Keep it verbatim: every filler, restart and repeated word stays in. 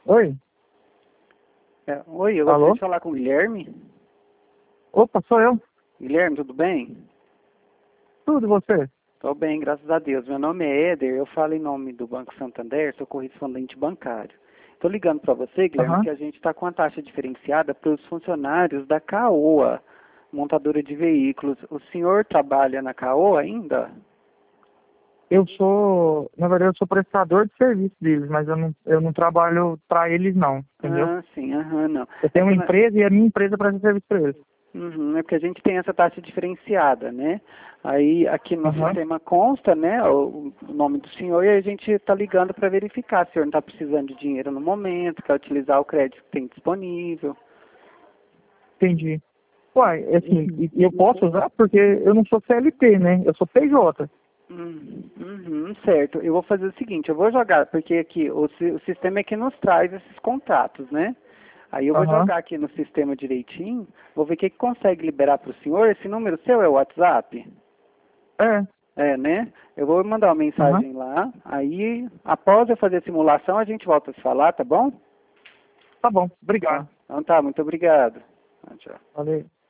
Oi? É, oi, eu Alô? gostaria de falar com o Guilherme. Opa, sou eu. Guilherme, tudo bem? Tudo, e você? Tô bem, graças a Deus. Meu nome é Éder, eu falo em nome do Banco Santander, sou correspondente bancário. Estou ligando para você, Guilherme, Aham. que a gente está com a taxa diferenciada para os funcionários da Caoa, montadora de veículos. O senhor trabalha na Caoa ainda? Eu sou, na verdade, eu sou prestador de serviço deles, mas eu não, eu não trabalho para eles não, entendeu? Ah, sim, aham, não. Eu É tenho que uma na- empresa e a minha empresa presta serviço para eles. Uhum, é porque a gente tem essa taxa diferenciada, né? Aí aqui no Aham. sistema consta, né, o, o nome do senhor e a gente está ligando para verificar se o senhor não está precisando de dinheiro no momento, quer utilizar o crédito que tem disponível. Entendi. Uai, assim, e- e eu posso usar porque eu não sou C L T, né? Eu sou P J. Hum, Uhum, certo. Eu vou fazer o seguinte, eu vou jogar, porque aqui o, si- o sistema é que nos traz esses contratos, né? Aí eu vou Aham. jogar aqui no sistema direitinho, vou ver o que, que consegue liberar para o senhor. Esse número seu é o WhatsApp? É. É, né? Eu vou mandar uma Aham. mensagem lá, aí após eu fazer a simulação a gente volta a se falar, tá bom? Tá bom. Tá. Obrigado. Então tá, muito obrigado. Ah, tchau. Valeu.